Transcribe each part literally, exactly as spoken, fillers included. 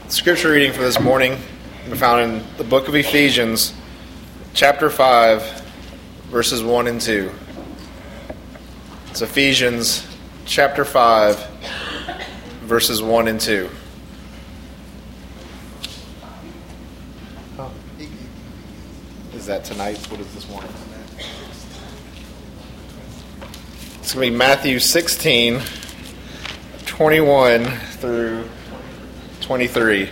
Scripture reading for this morning can be found in the book of Ephesians, chapter five, verses one and two. It's Ephesians, chapter five, verses one and two. Oh. Is that tonight? What is this morning? It's going to be Matthew sixteen, twenty-one through twenty-three.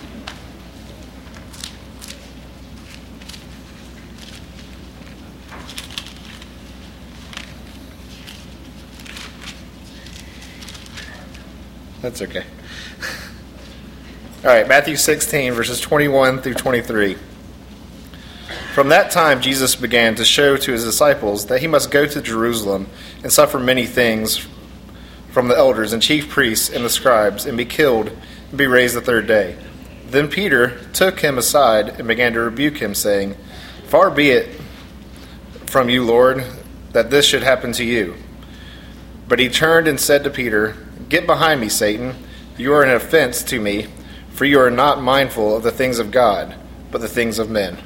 That's okay. All right, Matthew sixteen, verses twenty-one through twenty-three. From that time, Jesus began to show to his disciples that he must go to Jerusalem and suffer many things from the elders and chief priests and the scribes, and be killed and be raised the third day. Then Peter took him aside and began to rebuke him, saying, "Far be it from you, Lord, that this should happen to you." But he turned and said to Peter, "Get behind me, Satan. You are an offense to me, for you are not mindful of the things of God, but the things of men."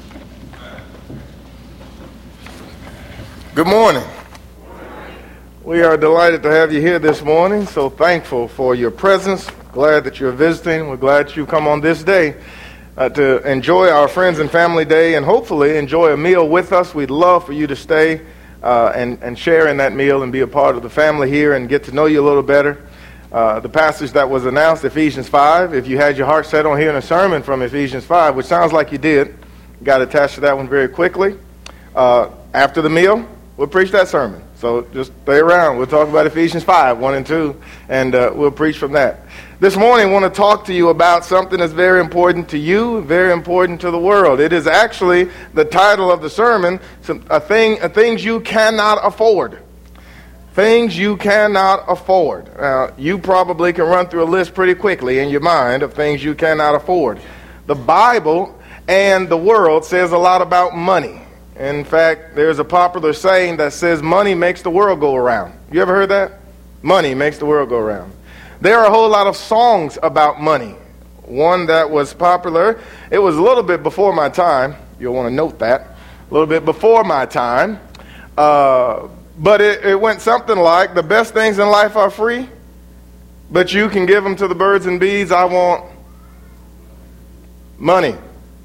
Good morning. We are delighted to have you here this morning. So thankful for your presence. Glad that you're visiting. We're glad you come on this day uh, to enjoy our Friends and Family Day and hopefully enjoy a meal with us. We'd love for you to stay uh, and, and share in that meal and be a part of the family here and get to know you a little better. Uh, the passage that was announced, Ephesians five, if you had your heart set on hearing a sermon from Ephesians five, which sounds like you did, got attached to that one very quickly. Uh, after the meal, we'll preach that sermon. So just stay around. We'll talk about Ephesians five, one and two, and uh, we'll preach from that. This morning I want to talk to you about something that's very important to you, very important to the world. It is actually the title of the sermon, some, a thing, a things you cannot afford. Things you cannot afford. Now, you probably can run through a list pretty quickly in your mind of things you cannot afford. The Bible and the world says a lot about money. In fact, there's a popular saying that says money makes the world go around. You ever heard that? Money makes the world go around. There are a whole lot of songs about money. One that was popular, it was a little bit before my time. You'll want to note that. A little bit before my time. Uh, but it, it went something like, the best things in life are free, but you can give them to the birds and bees. I want money.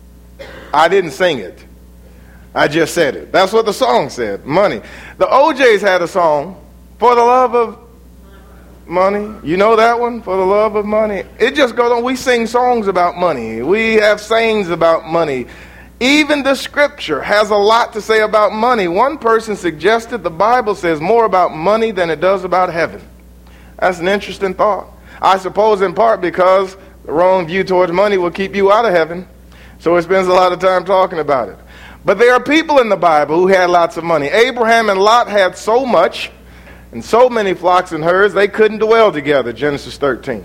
I didn't sing it. I just said it. That's what the song said, money. The O Js had a song, For the Love of Money. You know that one? For the Love of Money. It just goes on. We sing songs about money. We have sayings about money. Even the scripture has a lot to say about money. One person suggested the Bible says more about money than it does about heaven. That's an interesting thought. I suppose in part because the wrong view towards money will keep you out of heaven. So it spends a lot of time talking about it. But there are people in the Bible who had lots of money. Abraham and Lot had so much and so many flocks and herds, they couldn't dwell together, Genesis thirteen.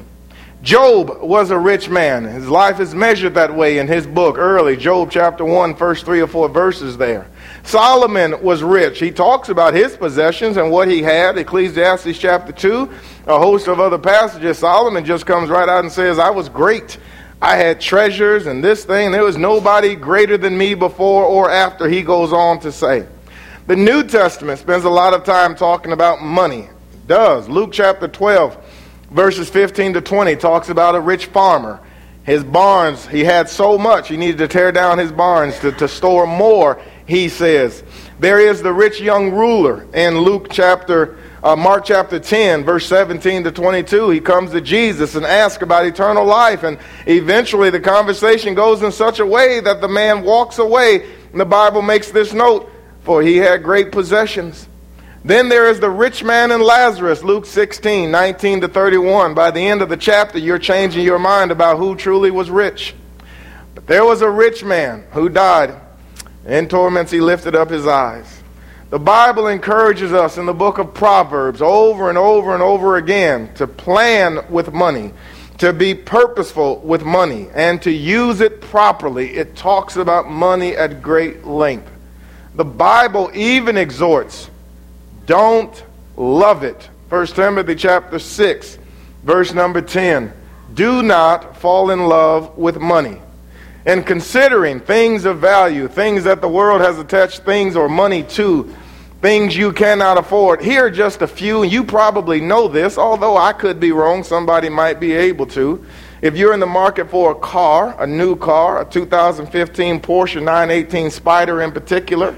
Job was a rich man. His life is measured that way in his book early, Job chapter one, first three or four verses there. Solomon was rich. He talks about his possessions and what he had, Ecclesiastes chapter two, a host of other passages. Solomon just comes right out and says, I was great. I had treasures and this thing. There was nobody greater than me before or after, he goes on to say. The New Testament spends a lot of time talking about money. It does. Luke chapter twelve, verses fifteen to twenty, talks about a rich farmer. His barns, he had so much, he needed to tear down his barns to, to store more, he says. There is the rich young ruler in Luke chapter Uh, Mark chapter ten, verse seventeen to twenty-two, he comes to Jesus and asks about eternal life. And eventually the conversation goes in such a way that the man walks away. And the Bible makes this note, for he had great possessions. Then there is the rich man and Lazarus, Luke sixteen, nineteen to thirty-one. By the end of the chapter, you're changing your mind about who truly was rich. But there was a rich man who died. In torments he lifted up his eyes. The Bible encourages us in the book of Proverbs over and over and over again to plan with money, to be purposeful with money, and to use it properly. It talks about money at great length. The Bible even exhorts, don't love it. First Timothy chapter six, verse number ten. Do not fall in love with money. And considering things of value, things that the world has attached things or money to, things you cannot afford. Here are just a few, and you probably know this, although I could be wrong. Somebody might be able to. If you're in the market for a car, a new car, a two thousand fifteen Porsche nine eighteen Spyder in particular,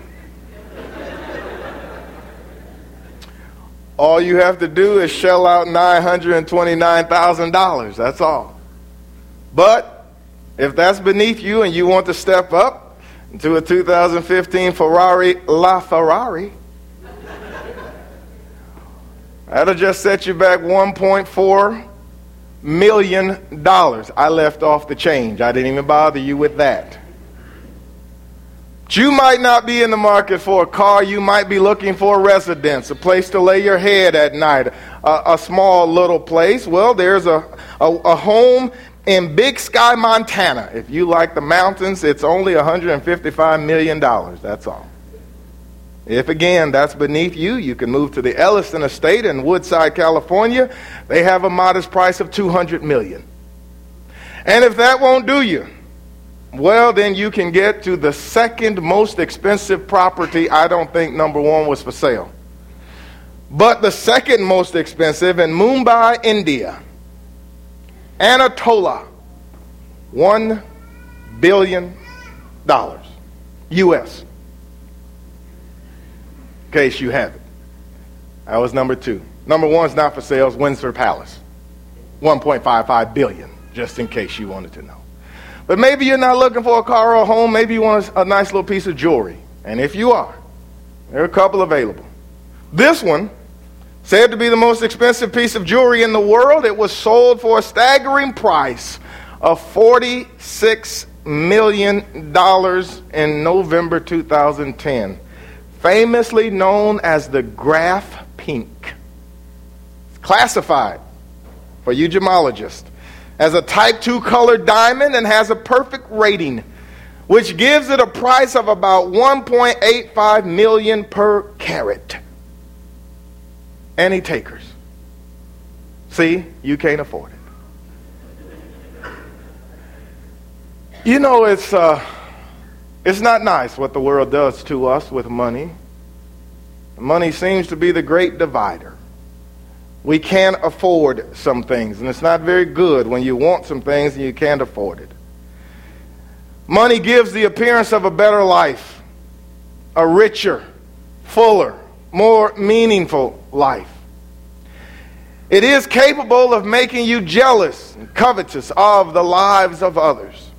all you have to do is shell out nine hundred twenty-nine thousand dollars. That's all. But if that's beneath you and you want to step up to a two thousand fifteen Ferrari LaFerrari, that'll just set you back one point four million dollars. I left off the change. I didn't even bother you with that. But you might not be in the market for a car. You might be looking for a residence, a place to lay your head at night, a, a small little place. Well, there's a, a, a home in Big Sky, Montana. If you like the mountains, it's only one hundred fifty-five million dollars. That's all. If, again, that's beneath you, you can move to the Elliston Estate in Woodside, California. They have a modest price of two hundred million dollars. And if that won't do you, well, then you can get to the second most expensive property. I don't think number one was for sale. But the second most expensive in Mumbai, India. Anatola, one billion dollars, U S In case you have it. That was number two. Number one's not for sale, it's Windsor Palace, one point five five billion dollars, just in case you wanted to know. But maybe you're not looking for a car or a home, maybe you want a, a nice little piece of jewelry. And if you are, there are a couple available. This one, said to be the most expensive piece of jewelry in the world, it was sold for a staggering price of forty-six million dollars in November two thousand ten. Famously known as the Graf Pink. It's classified, for you gemologists, as a type two colored diamond and has a perfect rating, which gives it a price of about one point eight five million dollars per carat. Any takers? See, you can't afford it. You know, it's uh, it's not nice what the world does to us with money. Money seems to be the great divider. We can't afford some things, and it's not very good when you want some things and you can't afford it. Money gives the appearance of a better life, a richer, fuller, more meaningful life. It is capable of making you jealous and covetous of the lives of others.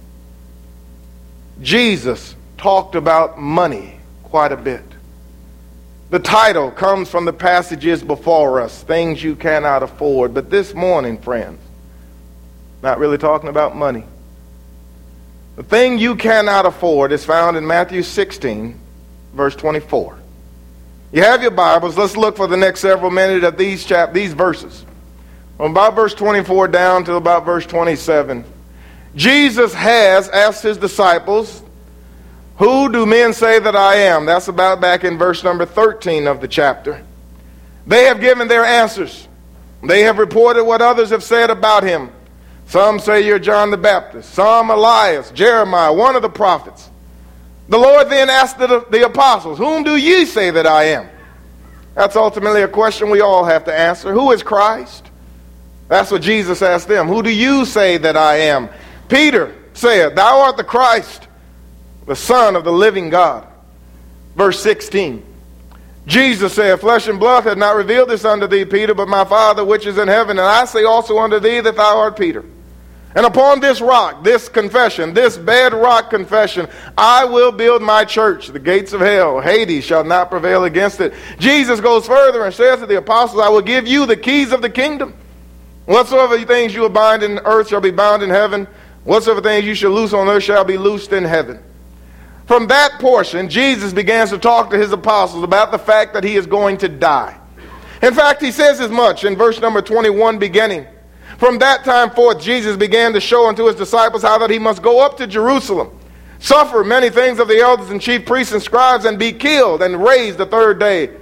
Jesus talked about money quite a bit. The title comes from the passages before us, Things You Cannot Afford. But this morning, friends, not really talking about money. The thing you cannot afford is found in Matthew sixteen, verse twenty-four. You have your Bibles. Let's look for the next several minutes at these chap these verses. From about verse twenty-four down to about verse twenty-seven. Jesus has asked his disciples, who do men say that I am? That's about back in verse number thirteen of the chapter. They have given their answers. They have reported what others have said about him. Some say you're John the Baptist. Some Elias, Jeremiah, one of the prophets. The Lord then asked the, the apostles, whom do ye say that I am? That's ultimately a question we all have to answer. Who is Christ? That's what Jesus asked them. Who do you say that I am? Peter said, thou art the Christ, the Son of the living God. Verse sixteen. Jesus said, flesh and blood hath not revealed this unto thee, Peter, but my Father which is in heaven. And I say also unto thee that thou art Peter. And upon this rock, this confession, this bedrock confession, I will build my church. The gates of hell, Hades, shall not prevail against it. Jesus goes further and says to the apostles, I will give you the keys of the kingdom. Whatsoever things you will bind in earth shall be bound in heaven. Whatsoever things you shall loose on earth shall be loosed in heaven. From that portion, Jesus begins to talk to his apostles about the fact that he is going to die. In fact, he says as much in verse number twenty-one beginning. From that time forth, Jesus began to show unto his disciples how that he must go up to Jerusalem, suffer many things of the elders and chief priests and scribes, and be killed and raised the third day.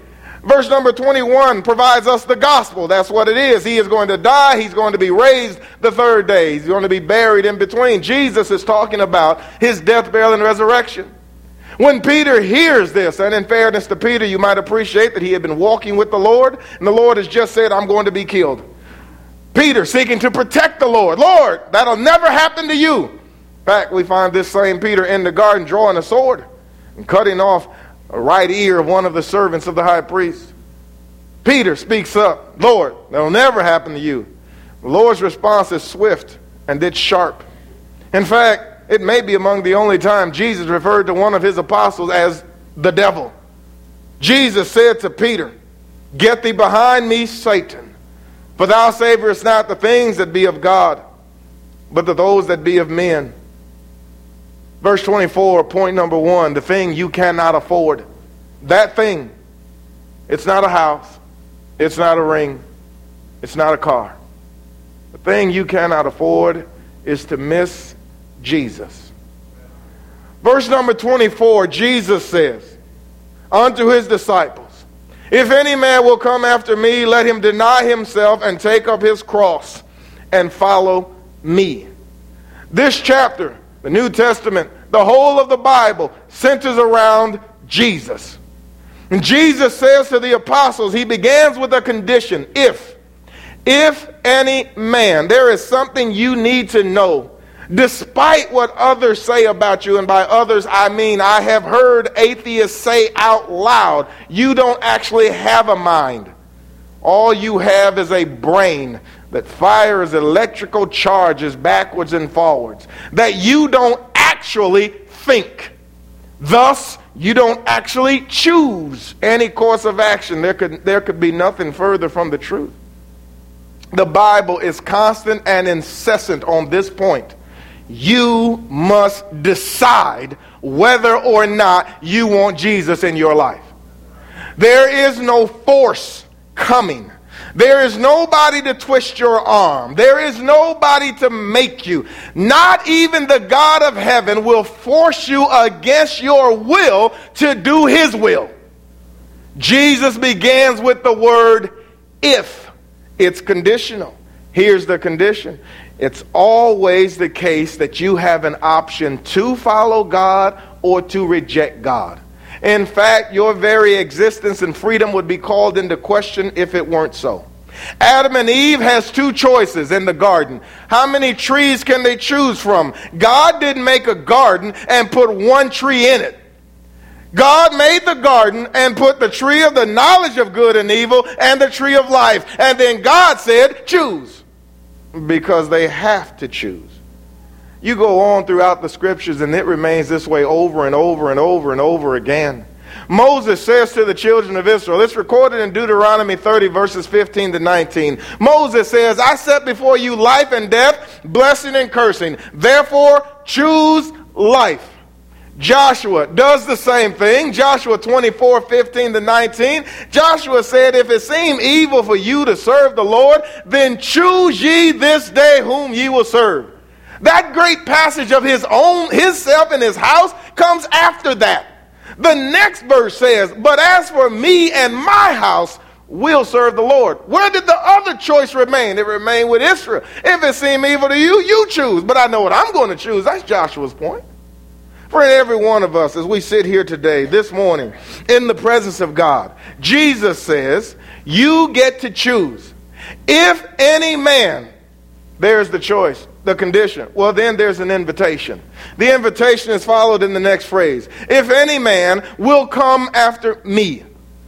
Verse number twenty-one provides us the gospel. That's what it is. He is going to die. He's going to be raised the third day. He's going to be buried in between. Jesus is talking about his death, burial, and resurrection. When Peter hears this, and in fairness to Peter, you might appreciate that he had been walking with the Lord, and the Lord has just said, I'm going to be killed. Peter seeking to protect the Lord. Lord, that'll never happen to you. In fact, we find this same Peter in the garden drawing a sword and cutting off a right ear of one of the servants of the high priest. Peter speaks up, Lord, that'll never happen to you. The Lord's response is swift and it's sharp. In fact, it may be among the only time Jesus referred to one of his apostles as the devil. Jesus said to Peter, get thee behind me, Satan, for thou savorest not the things that be of God, but to those that be of men. Verse twenty-four, point number one, the thing you cannot afford. That thing, it's not a house, it's not a ring, it's not a car. The thing you cannot afford is to miss Jesus. Verse number twenty-four, Jesus says unto his disciples, if any man will come after me, let him deny himself and take up his cross and follow me. This chapter, the New Testament, the whole of the Bible centers around Jesus. And Jesus says to the apostles, he begins with a condition, if, if any man, there is something you need to know, despite what others say about you, and by others I mean I have heard atheists say out loud, you don't actually have a mind. All you have is a brain that fires electrical charges backwards and forwards, that you don't actually think. Thus, you don't actually choose any course of action. There could, there could be nothing further from the truth. The Bible is constant and incessant on this point. You must decide whether or not you want Jesus in your life. There is no force coming. There is nobody to twist your arm. There is nobody to make you. Not even the God of heaven will force you against your will to do his will. Jesus begins with the word if. It's conditional. Here's the condition. It's always the case that you have an option to follow God or to reject God. In fact, your very existence and freedom would be called into question if it weren't so. Adam and Eve has two choices in the garden. How many trees can they choose from? God didn't make a garden and put one tree in it. God made the garden and put the tree of the knowledge of good and evil and the tree of life. And then God said, choose. Because they have to choose. You go on throughout the scriptures and it remains this way over and over and over and over again. Moses says to the children of Israel, it's recorded in Deuteronomy thirty verses fifteen to nineteen. Moses says, I set before you life and death, blessing and cursing. Therefore, choose life. Joshua does the same thing. Joshua twenty-four, fifteen to nineteen. Joshua said, if it seem evil for you to serve the Lord, then choose ye this day whom ye will serve. That great passage of his own, himself and his house comes after that. The next verse says, but as for me and my house, we'll serve the Lord. Where did the other choice remain? It remained with Israel. If it seem evil to you, you choose. But I know what I'm going to choose. That's Joshua's point. For every one of us, as we sit here today, this morning, in the presence of God, Jesus says, you get to choose. If any man, there's the choice, the condition. Well, then there's an invitation. The invitation is followed in the next phrase. If any man will come after me.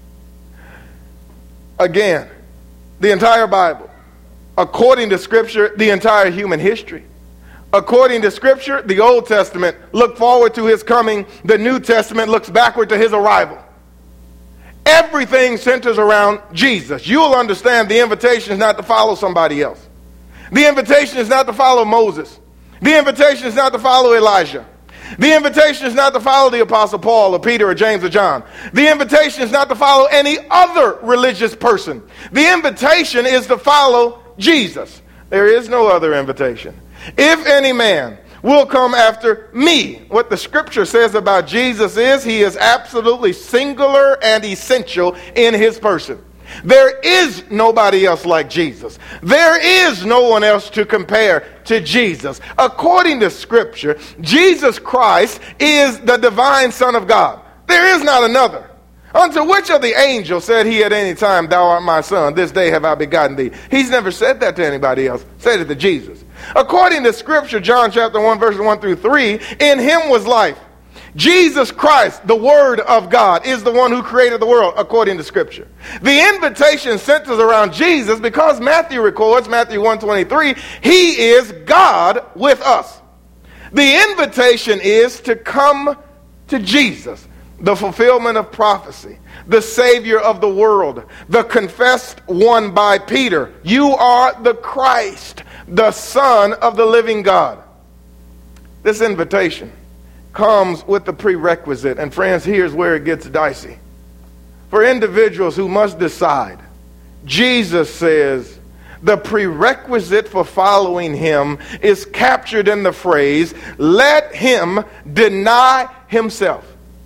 Again, the entire Bible, according to Scripture, the entire human history. According to Scripture, the Old Testament looked forward to his coming. The New Testament looks backward to his arrival. Everything centers around Jesus. You'll understand the invitation is not to follow somebody else. The invitation is not to follow Moses. The invitation is not to follow Elijah. The invitation is not to follow the Apostle Paul or Peter or James or John. The invitation is not to follow any other religious person. The invitation is to follow Jesus. There is no other invitation. If any man will come after me. What the scripture says about Jesus is he is absolutely singular and essential in his person. There is nobody else like Jesus. There is no one else to compare to Jesus. According to scripture, Jesus Christ is the divine Son of God. There is not another. Unto which of the angels said he at any time, thou art my son, this day have I begotten thee? He's never said that to anybody else. Said it to Jesus. According to scripture, John chapter one, verses one through three, in him was life. Jesus Christ, the Word of God, is the one who created the world, according to scripture. The invitation centers around Jesus because Matthew records, Matthew one twenty-three, he is God with us. The invitation is to come to Jesus, the fulfillment of prophecy, the Savior of the world, the confessed one by Peter. You are the Christ, the Son of the living God. This invitation comes with the prerequisite. And friends, here's where it gets dicey. For individuals who must decide, Jesus says the prerequisite for following him is captured in the phrase, let him deny himself.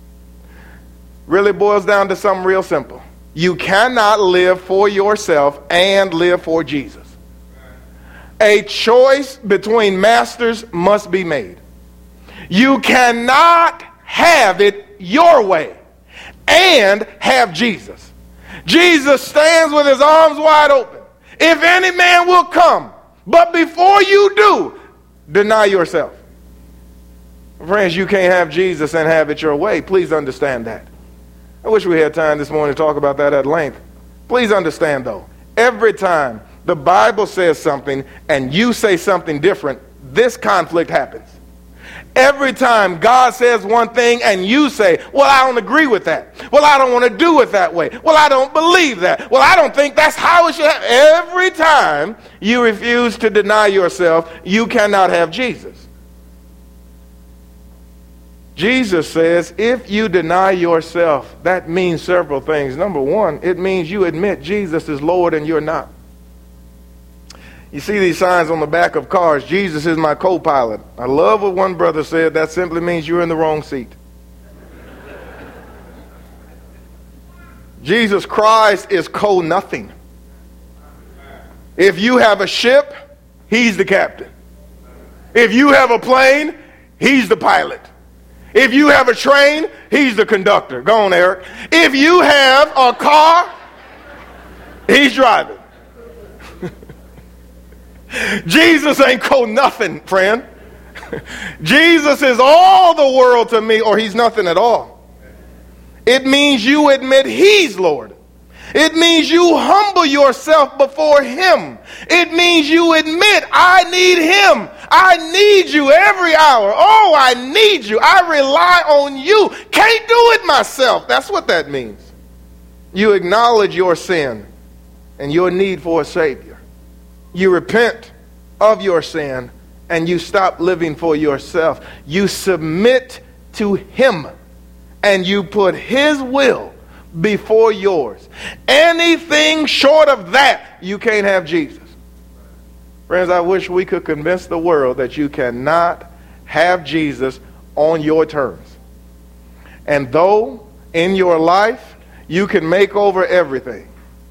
Really boils down to something real simple. You cannot live for yourself and live for Jesus. A choice between masters must be made. You cannot have it your way and have Jesus. Jesus stands with his arms wide open. If any man will come, but before you do, deny yourself. Friends, you can't have Jesus and have it your way. Please understand that. I wish we had time this morning to talk about that at length. Please understand, though, every time the Bible says something and you say something different, this conflict happens. Every time God says one thing and you say, well, I don't agree with that. Well, I don't want to do it that way. Well, I don't believe that. Well, I don't think that's how it should happen. Every time you refuse to deny yourself, you cannot have Jesus. Jesus says, if you deny yourself, that means several things. Number one, it means you admit Jesus is Lord and you're not. You see these signs on the back of cars, Jesus is my co-pilot. I love what one brother said, that simply means you're in the wrong seat. Jesus Christ is co-nothing. If you have a ship, he's the captain. If you have a plane, he's the pilot. If you have a train, he's the conductor. Go on, Eric. If you have a car, he's driving. Jesus ain't co-nothing, friend. Jesus is all the world to me, or he's nothing at all. It means you admit he's Lord. It means you humble yourself before him. It means you admit, I need him. I need you every hour. Oh, I need you. I rely on you. Can't do it myself. That's what that means. You acknowledge your sin and your need for a Savior. You repent of your sin and you stop living for yourself. You submit to him and you put his will before yours. Anything short of that, you can't have Jesus. Friends, I wish we could convince the world that you cannot have Jesus on your terms. And though in your life you can make over everything.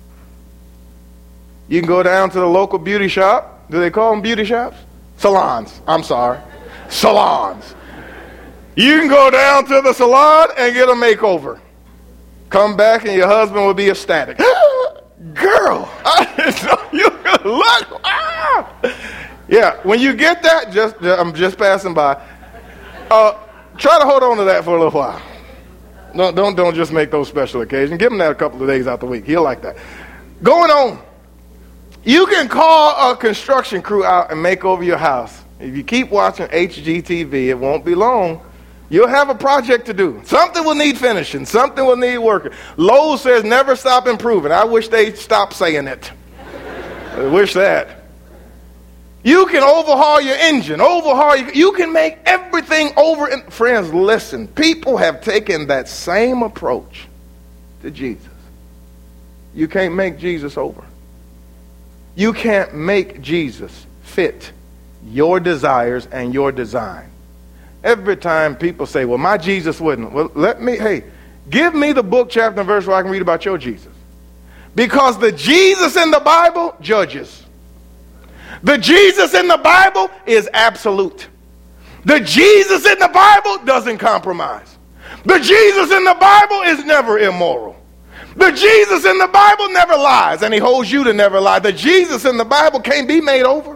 You can go down to the local beauty shop. Do they call them beauty shops? Salons. I'm sorry. Salons. You can go down to the salon and get a makeover. Come back and your husband will be ecstatic. Girl, I didn't know you could look. Ah! Yeah, when you get that, just I'm just passing by. Uh, try to hold on to that for a little while. No, don't don't just make those special occasions. Give him that a couple of days out the week. He'll like that. Going on. You can call a construction crew out and make over your house. If you keep watching H G T V, it won't be long. You'll have a project to do. Something will need finishing. Something will need working. Lowe's says never stop improving. I wish they'd stop saying it. I wish that. You can overhaul your engine. Overhaul your, you can make everything over. And friends, listen. People have taken that same approach to Jesus. You can't make Jesus over. You can't make Jesus fit your desires and your design. Every time people say, well, my Jesus wouldn't. Well, let me, hey, give me the book, chapter, and verse where I can read about your Jesus. Because the Jesus in the Bible judges. The Jesus in the Bible is absolute. The Jesus in the Bible doesn't compromise. The Jesus in the Bible is never immoral. The Jesus in the Bible never lies, and he holds you to never lie. The Jesus in the Bible can't be made over.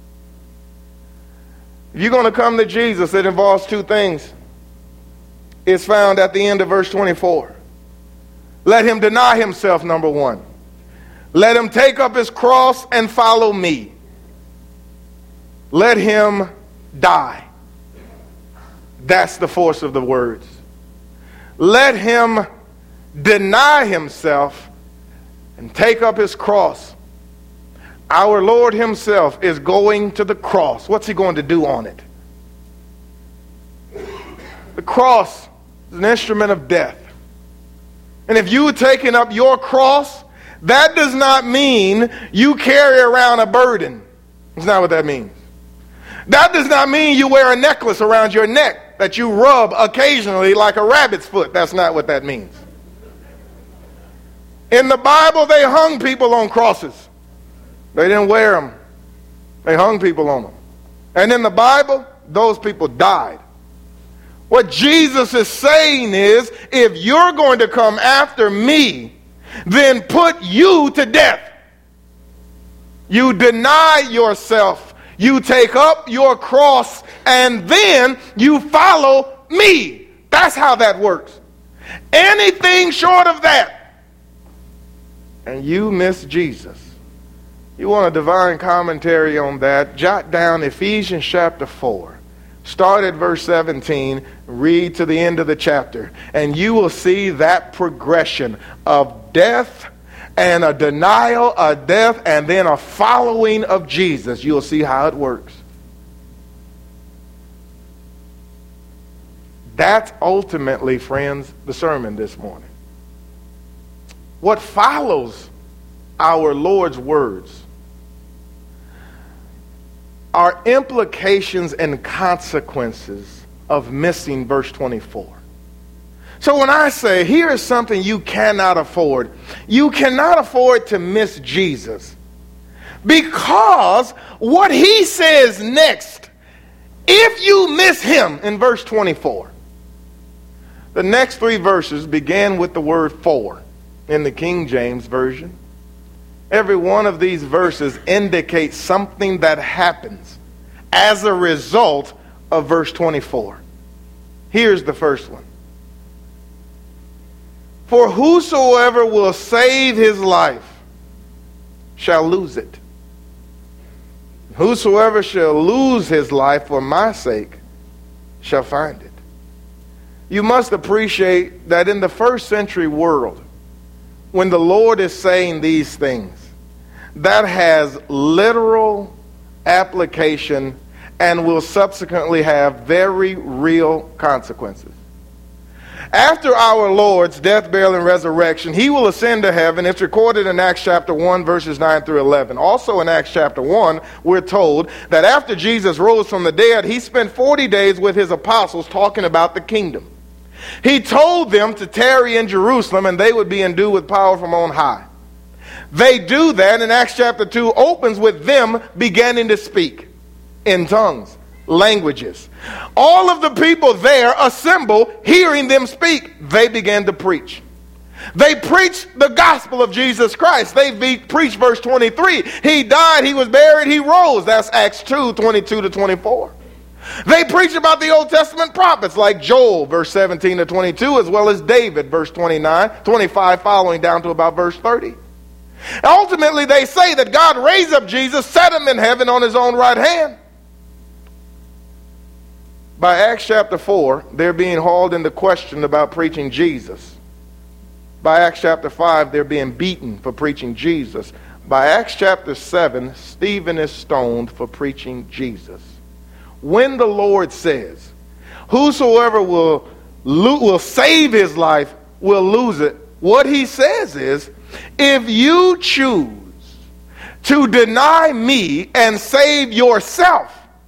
If you're going to come to Jesus, it involves two things. It's found at the end of verse twenty-four. Let him deny himself, number one. Let him take up his cross and follow me. Let him die. That's the force of the words. Let him deny himself and take up his cross. Our Lord himself is going to the cross. What's he going to do on it? The cross is an instrument of death. And if you are taking up your cross, that does not mean you carry around a burden. That's not what that means. That does not mean you wear a necklace around your neck that you rub occasionally like a rabbit's foot. That's not what that means. In the Bible, they hung people on crosses. They didn't wear them. They hung people on them. And in the Bible, those people died. What Jesus is saying is, if you're going to come after me, then put you to death. You deny yourself. You take up your cross, and then you follow me. That's how that works. Anything short of that, and you miss Jesus. You want a divine commentary on that? Jot down Ephesians chapter four. Start at verse seventeen, read to the end of the chapter, and you will see that progression of death and a denial, a death, and then a following of Jesus. You'll see how it works. That's ultimately, friends, the sermon this morning. What follows our Lord's words are implications and consequences of missing verse twenty-four. So when I say, here is something you cannot afford, you cannot afford to miss Jesus. Because what he says next, if you miss him in verse twenty-four, the next three verses begin with the word for in the King James Version. Every one of these verses indicates something that happens as a result of verse twenty-four. Here's the first one. For whosoever will save his life shall lose it. Whosoever shall lose his life for my sake shall find it. You must appreciate that in the first century world, when the Lord is saying these things, that has literal application and will subsequently have very real consequences. After our Lord's death, burial, and resurrection, he will ascend to heaven. It's recorded in Acts chapter one, verses nine through eleven. Also in Acts chapter one, we're told that after Jesus rose from the dead, he spent forty days with his apostles talking about the kingdom. He told them to tarry in Jerusalem and they would be endued with power from on high. They do that, and Acts chapter two opens with them beginning to speak in tongues, languages. All of the people there assemble, hearing them speak. They began to preach. They preached the gospel of Jesus Christ. They be, preached verse twenty-three. He died, he was buried, he rose. That's Acts two, twenty-two to twenty-four. They preach about the Old Testament prophets like Joel, verse seventeen to twenty-two, as well as David, verse twenty-nine, twenty-five, following down to about verse thirty. Ultimately, they say that God raised up Jesus, set him in heaven on his own right hand. By Acts chapter four, they're being hauled into question about preaching Jesus. By Acts chapter five, they're being beaten for preaching Jesus. By Acts chapter seven, Stephen is stoned for preaching Jesus. When the Lord says, whosoever will, lo- will save his life will lose it, what he says is, if you choose to deny me and save yourself,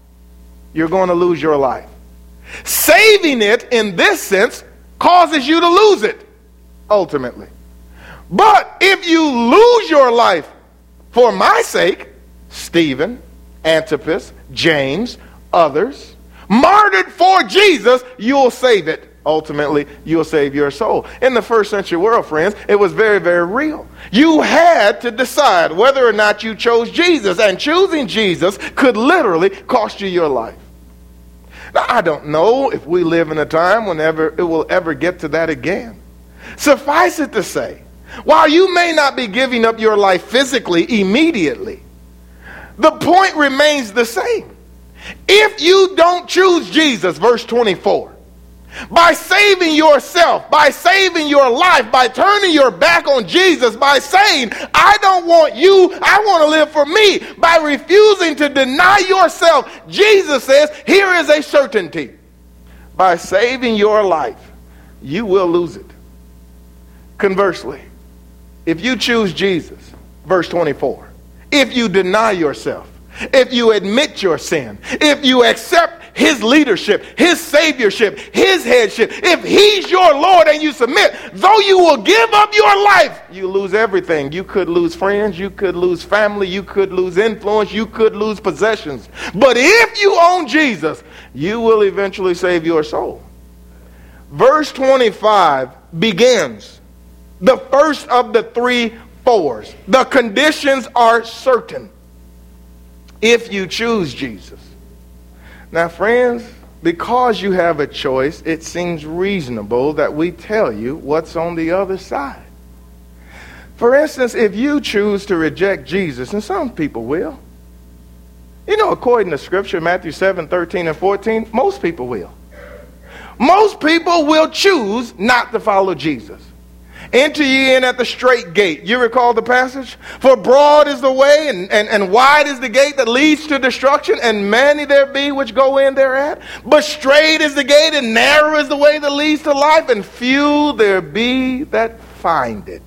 you're going to lose your life. Saving it, in this sense, causes you to lose it, ultimately. But if you lose your life for my sake, Stephen, Antipas, James, others, martyred for Jesus, you'll save it. Ultimately, you'll save your soul. In the first century world, friends, it was very, very real. You had to decide whether or not you chose Jesus, and choosing Jesus could literally cost you your life. Now, I don't know if we live in a time whenever it will ever get to that again. Suffice it to say, while you may not be giving up your life physically immediately, the point remains the same. If you don't choose Jesus, verse twenty-four, by saving yourself, by saving your life, by turning your back on Jesus, by saying, I don't want you, I want to live for me, by refusing to deny yourself, Jesus says, here is a certainty. By saving your life, you will lose it. Conversely, if you choose Jesus, verse twenty-four, if you deny yourself, if you admit your sin, if you accept his leadership, his saviorship, his headship, if he's your Lord and you submit, though you will give up your life, you lose everything. You could lose friends, you could lose family, you could lose influence, you could lose possessions. But if you own Jesus, you will eventually save your soul. Verse twenty-five begins the first of the three fours. The conditions are certain if you choose Jesus. Now, friends, because you have a choice, it seems reasonable that we tell you what's on the other side. For instance, if you choose to reject Jesus, and some people will, you know, according to Scripture, Matthew seven, thirteen, and fourteen, most people will. Most people will choose not to follow Jesus. Enter ye in at the straight gate. You recall the passage? For broad is the way, and, and, and wide is the gate that leads to destruction, and many there be which go in thereat. But straight is the gate, and narrow is the way that leads to life, and few there be that find it.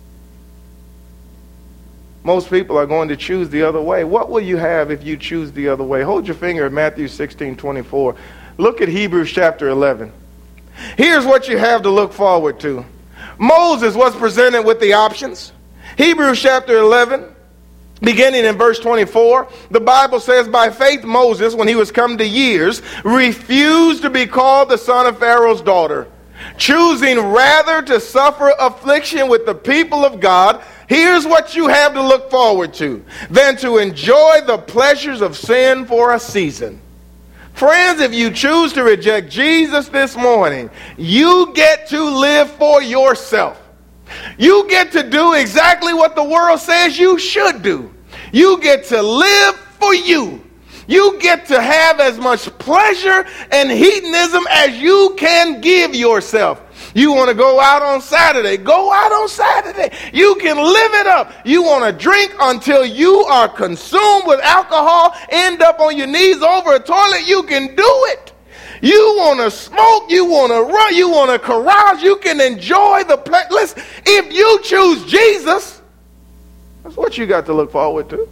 Most people are going to choose the other way. What will you have if you choose the other way? Hold your finger at Matthew sixteen, twenty-four. Look at Hebrews chapter eleven. Here's what you have to look forward to. Moses was presented with the options. Hebrews chapter eleven, beginning in verse twenty-four, the Bible says, by faith Moses, when he was come to years, refused to be called the son of Pharaoh's daughter, choosing rather to suffer affliction with the people of God. Here's what you have to look forward to, than to enjoy the pleasures of sin for a season. Friends, if you choose to reject Jesus this morning, you get to live for yourself. You get to do exactly what the world says you should do. You get to live for you. You get to have as much pleasure and hedonism as you can give yourself. You want to go out on Saturday, go out on Saturday. You can live it up. You want to drink until you are consumed with alcohol, end up on your knees over a toilet, you can do it. You want to smoke, you want to run, you want to carouse, you can enjoy the play. Listen, if you choose Jesus, that's what you got to look forward to.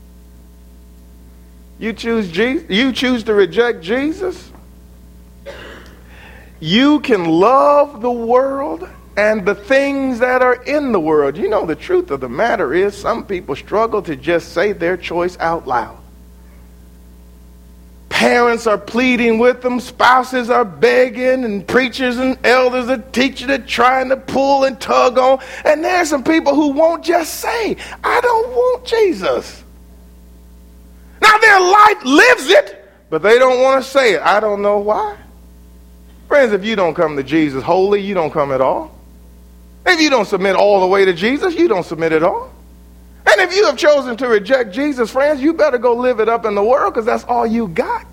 You choose Jesus, you choose to reject Jesus, you can love the world and the things that are in the world. You know, the truth of the matter is some people struggle to just say their choice out loud. Parents are pleading with them, spouses are begging, and preachers and elders are teaching it, trying to pull and tug on. And there are some people who won't just say, I don't want Jesus. Now their life lives it, but they don't want to say it. I don't know why. Friends, if you don't come to Jesus wholly, you don't come at all. If you don't submit all the way to Jesus, you don't submit at all. And if you have chosen to reject Jesus, friends, you better go live it up in the world, because that's all you got.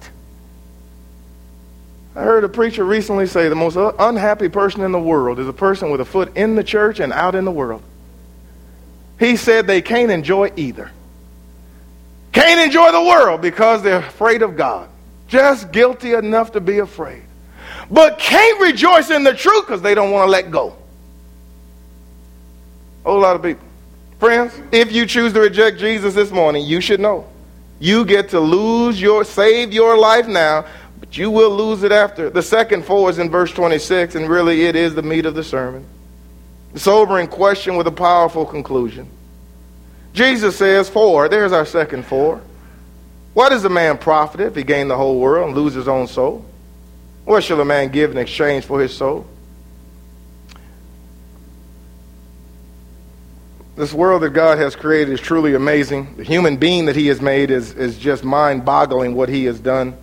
I heard a preacher recently say the most unhappy person in the world is a person with a foot in the church and out in the world. He said they can't enjoy either. Can't enjoy the world because they're afraid of God. Just guilty enough to be afraid. But can't rejoice in the truth because they don't want to let go. A whole lot of people. Friends, if you choose to reject Jesus this morning, you should know You get to lose your, save your life now, but you will lose it after. The second for is in verse twenty-six, and really it is the meat of the sermon. The sobering question with a powerful conclusion. Jesus says, for, there's our second for. What is a man profited if he gain the whole world and lose his own soul? What shall a man give in exchange for his soul? This world that God has created is truly amazing. The human being that he has made is, is just mind-boggling what he has done.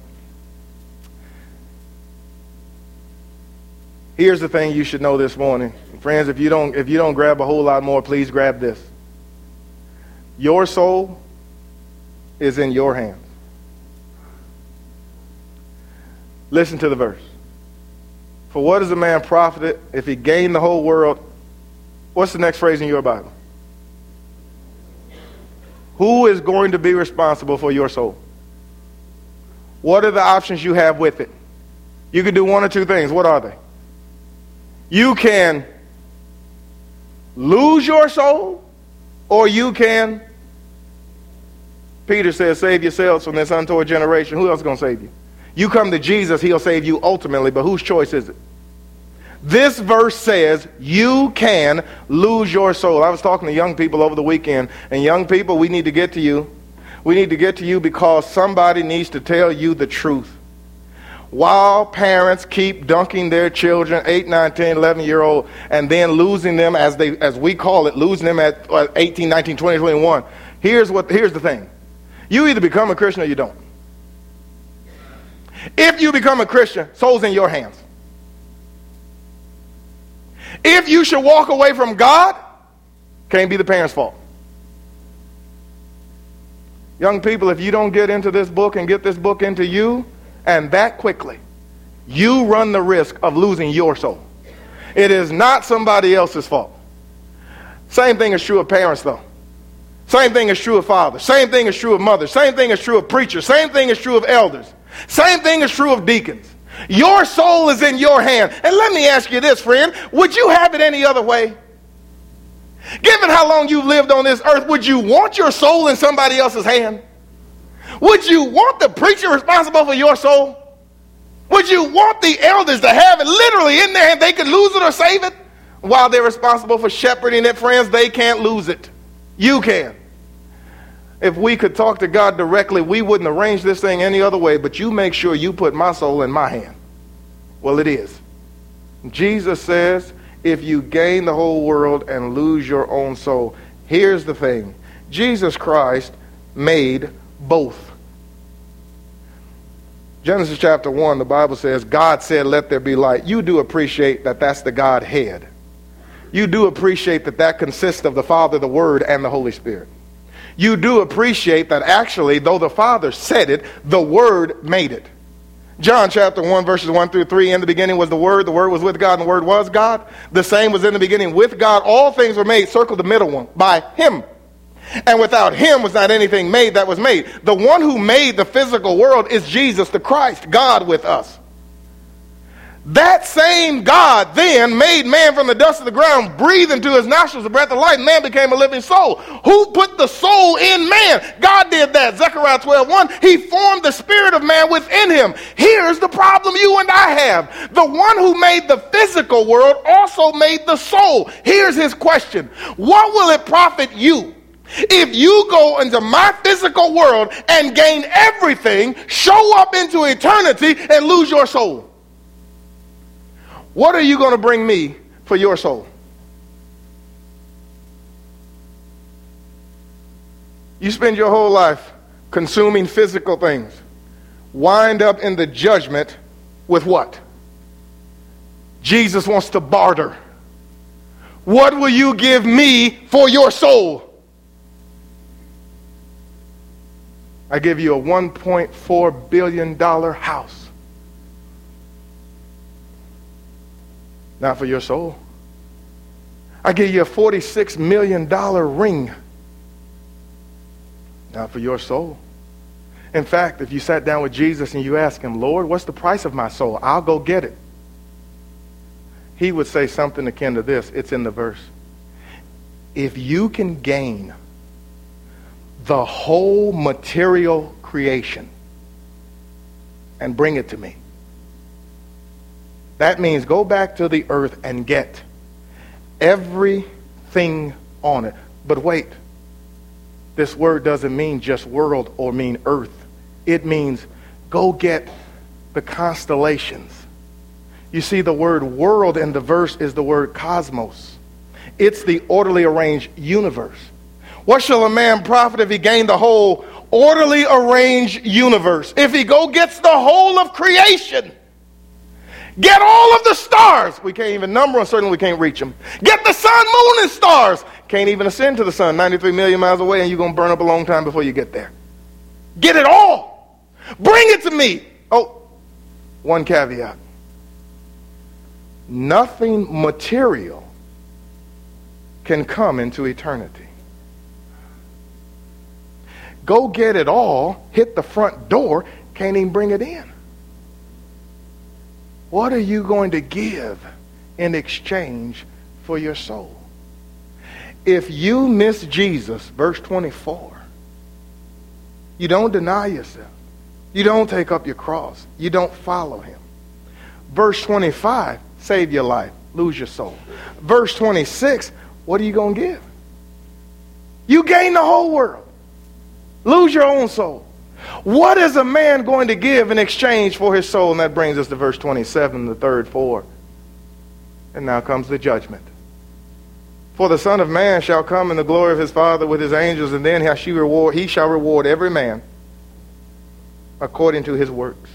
Here's the thing you should know this morning. Friends, if you don't, if you don't grab a whole lot more, please grab this. Your soul is in your hands. Listen to the verse. For what is a man profited if he gain the whole world? What's the next phrase in your Bible? Who is going to be responsible for your soul? What are the options you have with it? You can do one or two things. What are they? You can lose your soul, or you can, Peter says, save yourselves from this untoward generation. Who else is going to save you? You come to Jesus, he'll save you ultimately, but whose choice is it? This verse says you can lose your soul. I was talking to young people over the weekend, and young people, we need to get to you. We need to get to you because somebody needs to tell you the truth. While parents keep dunking their children, eight, nine, ten, eleven year old, and then losing them as they, as we call it, losing them at eighteen, nineteen, twenty, twenty-one. Here's what, here's the thing. You either become a Christian or you don't. If you become a Christian, soul's in your hands. If you should walk away from God, can't be the parents' fault. Young people, if you don't get into this book and get this book into you, and that quickly, you run the risk of losing your soul. It is not somebody else's fault. Same thing is true of parents, though. Same thing is true of fathers. Same thing is true of mothers. Same thing is true of preachers. Same thing is true of elders. Same thing is true of deacons. Your soul is in your hand. And let me ask you this, friend. Would you have it any other way? Given how long you've lived on this earth, would you want your soul in somebody else's hand? Would you want the preacher responsible for your soul? Would you want the elders to have it literally in their hand? They could lose it or save it. While they're responsible for shepherding it, friends, they can't lose it. You can. If we could talk to God directly, we wouldn't arrange this thing any other way, but you make sure you put my soul in my hand. Well, it is. Jesus says, if you gain the whole world and lose your own soul, here's the thing. Jesus Christ made both. Genesis chapter one, the Bible says, God said, let there be light. You do appreciate that that's the Godhead. You do appreciate that that consists of the Father, the Word, and the Holy Spirit. You do appreciate that actually, though the Father said it, the Word made it. John chapter one, verses one through three, in the beginning was the Word, the Word was with God, and the Word was God. The same was in the beginning with God. All things were made, circle the middle one, by Him. And without Him was not anything made that was made. The one who made the physical world is Jesus the Christ, God with us. That same God then made man from the dust of the ground, breathed into his nostrils the breath of life, and man became a living soul. Who put the soul in man? God did that. Zechariah twelve one, He formed the spirit of man within him. Here's the problem you and I have. The one who made the physical world also made the soul. Here's his question. What will it profit you if you go into my physical world and gain everything, show up into eternity, and lose your soul? What are you going to bring me for your soul? You spend your whole life consuming physical things. Wind up in the judgment with what? Jesus wants to barter. What will you give me for your soul? I give you a one point four billion dollars house. Not for your soul. I give you a forty-six million dollars ring. Not for your soul. In fact, if you sat down with Jesus and you asked him, Lord, what's the price of my soul? I'll go get it. He would say something akin to this. It's in the verse. If you can gain the whole material creation and bring it to me. That means go back to the earth and get everything on it. But wait, this word doesn't mean just world or mean earth. It means go get the constellations. You see, the word world in the verse is the word cosmos. It's the orderly arranged universe. What shall a man profit if he gain the whole orderly arranged universe? If he go gets the whole of creation, get all of the stars. We can't even number them, certainly we can't reach them. Get the sun, moon, and stars. Can't even ascend to the sun, ninety-three million miles away, and you're going to burn up a long time before you get there. Get it all. Bring it to me. Oh, one caveat. Nothing material can come into eternity. Go get it all, hit the front door, can't even bring it in. What are you going to give in exchange for your soul? If you miss Jesus, verse twenty-four, you don't deny yourself. You don't take up your cross. You don't follow him. Verse twenty-five, save your life, lose your soul. Verse twenty-six, what are you going to give? You gain the whole world. Lose your own soul. What is a man going to give in exchange for his soul? And that brings us to verse twenty-seven, the third four. And now comes the judgment. For the Son of Man shall come in the glory of his Father with his angels, and then he reward, he shall reward every man according to his works.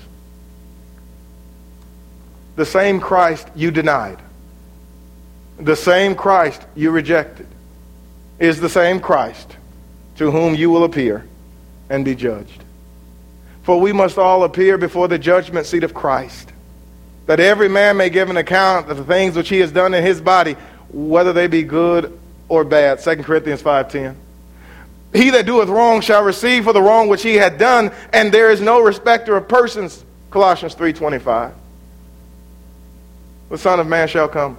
The same Christ you denied, the same Christ you rejected, is the same Christ to whom you will appear and be judged. For we must all appear before the judgment seat of Christ, that every man may give an account of the things which he has done in his body, whether they be good or bad. Second Corinthians five ten. He that doeth wrong shall receive for the wrong which he had done, and there is no respecter of persons. Colossians three twenty-five. The Son of Man shall come.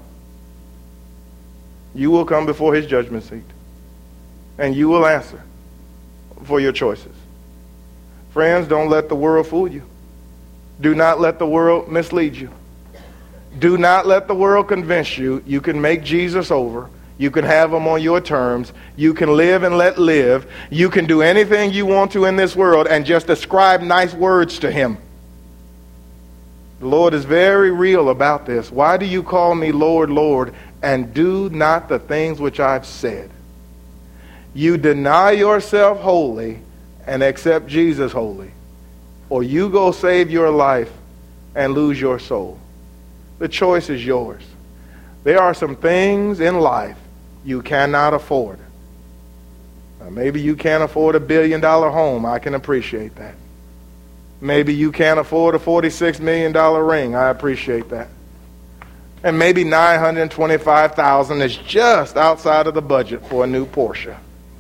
You will come before his judgment seat, and you will answer for your choices. Friends, don't let the world fool you. Do not let the world mislead you. Do not let the world convince you you can make Jesus over. You can have him on your terms. You can live and let live. You can do anything you want to in this world and just ascribe nice words to him. The Lord is very real about this. Why do you call me Lord, Lord, and do not the things which I've said? You deny yourself wholly and accept Jesus wholly, or you go save your life and lose your soul. The choice is yours. There are some things in life you cannot afford. Now, maybe you can't afford a billion dollar home. I can appreciate that. Maybe you can't afford a forty-six million dollar ring. I appreciate that. And maybe nine hundred twenty-five thousand dollars is just outside of the budget for a new Porsche.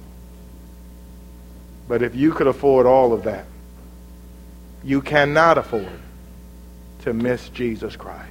But if you could afford all of that, you cannot afford to miss Jesus Christ.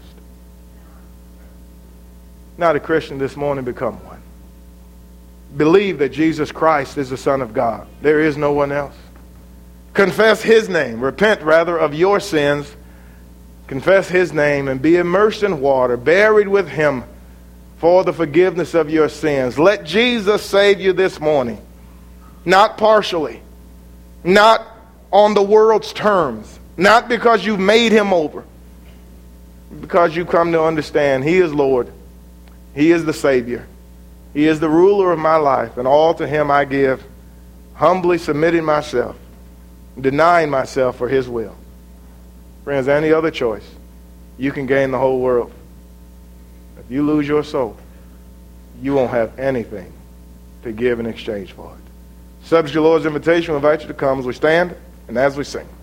Now the Christian this morning, become one. Believe that Jesus Christ is the Son of God. There is no one else. Confess his name. Repent, rather, of your sins. Confess his name and be immersed in water, buried with him for the forgiveness of your sins. Let Jesus save you this morning. Not partially. Not on the world's terms. Not because you've made him over. Because you come to understand he is Lord. He is the Savior. He is the ruler of my life, and all to him I give, humbly submitting myself, denying myself for his will. Friends, any other choice, you can gain the whole world. If you lose your soul, you won't have anything to give in exchange for it. Subject to the Lord's invitation, we invite you to come as we stand and as we sing.